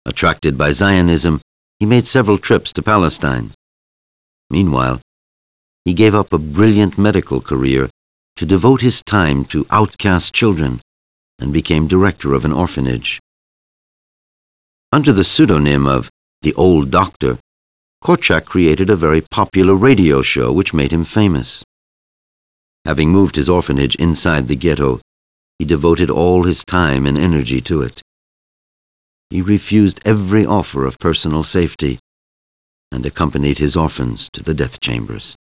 Attracted by Zionism, he made several trips to Palestine. Meanwhile, he gave up a brilliant medical career to devote his time to outcast children and became director of an orphanage. Under the pseudonym of the Old Doctor, Korczak created a very popular radio show which made him famous. Having moved his orphanage inside the ghetto, he devoted all his time and energy to it. He refused every offer of personal safety and accompanied his orphans to the death chambers.